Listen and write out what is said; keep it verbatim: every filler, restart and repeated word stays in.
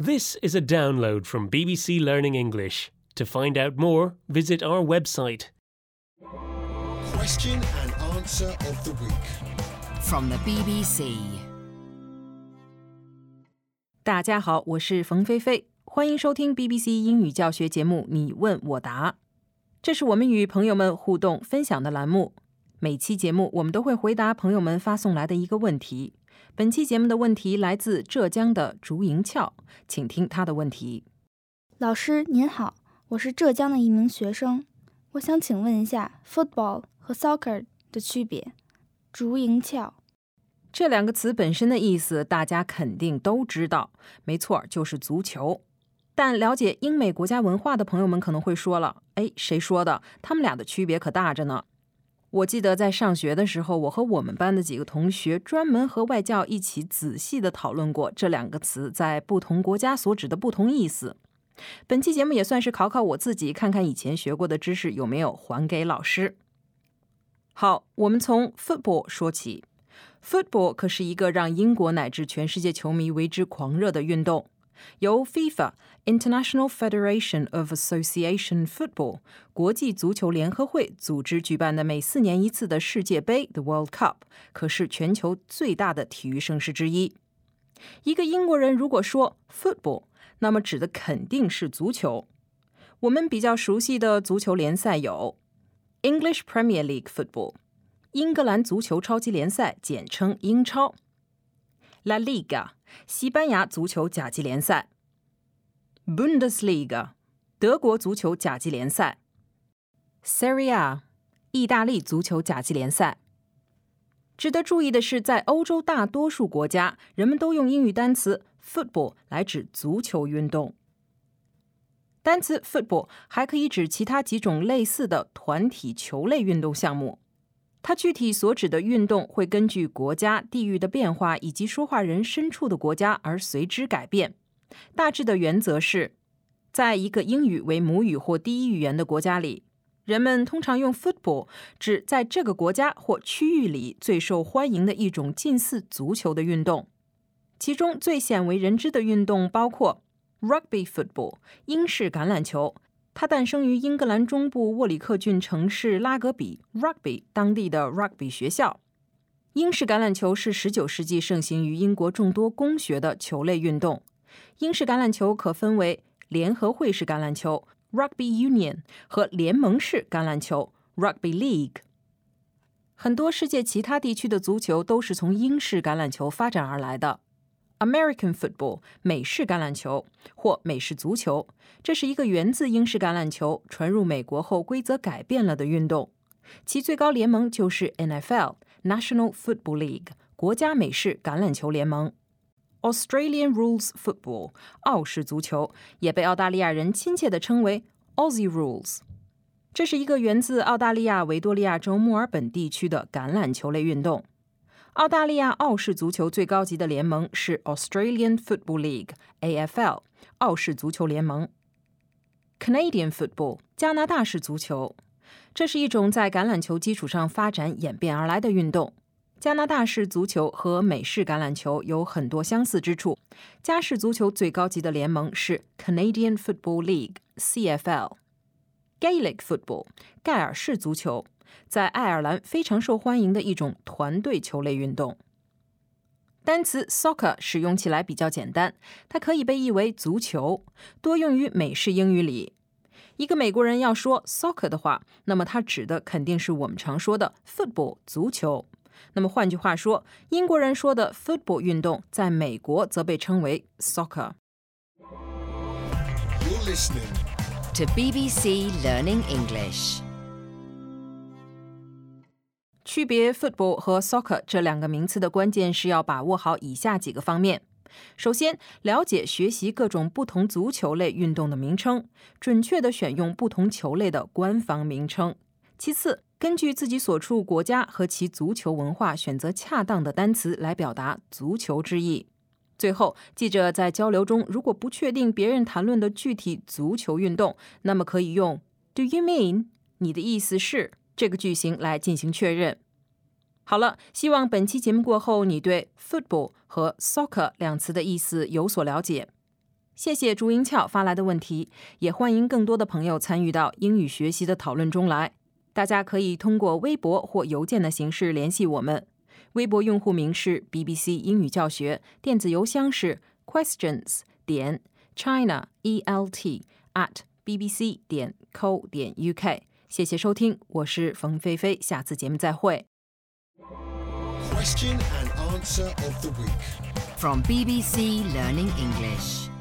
This is a download from B B C Learning English. To find out more, visit our website. Question and answer of the week. From the B B C. 大家好，我是冯菲菲，欢迎收听 B B C 英语教学节目你问我答。这是我们与朋友们互动分享的栏目。每期节目我们都会回答朋友们发送来的一个问题。本期节目的问题来自浙江的竹营翘，请听他的问题。 老师您好，我是浙江的一名学生，我想请问一下 football 和 soccer 的区别。竹营翘。 这两个词本身的意思大家肯定都知道，没错，就是足球。但了解英美国家文化的朋友们可能会说了，哎，谁说的？他们俩的区别可大着呢。我记得在上学的时候，我和我们班的几个同学专门和外教一起仔细地讨论过这两个词在不同国家所指的不同意思。本期节目也算是考考我自己，看看以前学过的知识有没有还给老师。好，我们从 football 说起。Football 可是一个让英国乃至全世界球迷为之狂热的运动。由 FIFA International Federation of Association Football 国际足球联合会组织举办的每四年一次的世界杯 The World Cup 可是全球最大的体育盛事之一。一个英国人如果说 football， 那么指的肯定是足球。我们比较熟悉的足球联赛有 English Premier League Football 英格兰足球超级联赛，简称英超。La Liga 西班牙足球甲级联赛。Bundesliga 德国足球甲级联赛。Serie A 意大利足球甲级联赛。值得注意的是，在欧洲大多数国家，人们都用英语单词 football 来指足球运动。单词 football 还可以指其他几种类似的团体球类运动项目。它具体所指的运动会根据国家、地域的变化以及说话人身处的国家而随之改变。大致的原则是，在一个英语为母语或第一语言的国家里，人们通常用 football 指在这个国家或区域里最受欢迎的一种近似足球的运动。其中最鲜为人知的运动包括 Rugby Football 英式橄榄球，它诞生于英格兰中部沃里克郡城市拉格比 Rugby 当地的 Rugby 学校。英式橄榄球是十九世纪盛行于英国众多公学的球类运动。英式橄榄球可分为联合会式橄榄球 Rugby Union 和联盟式橄榄球 Rugby League。 很多世界其他地区的足球都是从英式橄榄球发展而来的。American Football 美式橄榄球或美式足球，这是一个源自英式橄榄球传入美国后规则改变了的运动。其最高联盟就是 N F L National Football League 国家美式橄榄球联盟。Australian Rules Football 澳式足球也被澳大利亚人亲切地称为 Aussie Rules。 这是一个源自澳大利亚维多利亚州墨尔本地区的橄榄球类运动。澳大利亚澳式足球最高级的联盟是 Australian Football League A F L 澳式足球联盟。 Canadian Football 加拿大式足球，这是一种在橄榄球基础上发展演变而来的运动。加拿大式足球和美式橄榄球有很多相似之处。加式足球最高级的联盟是 Canadian Football League C F L。 Gaelic Football 盖尔式足球，在爱尔兰非常受欢迎的一种团队球类运动。单词 soccer 使用起来比较简单，它可以被译为足球，多用于美式英语里。一个美国人要说 soccer 的话，那么他指的肯定是我们常说的 football 足球。那么换句话说，英国人说的 football 运动在美国则被称为 soccer。 You're listening To B B C Learning English. 区别 football 和 soccer 这两个名词的关键是要把握好以下几个方面。首先，了解学习各种不同足球类运动的名称，准确地选用不同球类的官方名称。其次，根据自己所处国家和其足球文化选择恰当的单词来表达足球之意。最后，记者在交流中如果不确定别人谈论的具体足球运动，那么可以用 Do you mean 你的意思是这个句型来进行确认。好了，希望本期节目过后你对 football 和 soccer 两词的意思有所了解。 谢谢朱英俏发来的问题，也欢迎更多的朋友参与到英语学习的讨论中来。大家可以通过微博或邮件的形式联系我们。微博用户名是 B B C 英语教学，电子邮箱是 questions 点 china e l t at b b c 点 co 点 u k。谢谢收听，我是冯菲菲，下次节目再会。 Question and answer of the week. From B B C Learning English.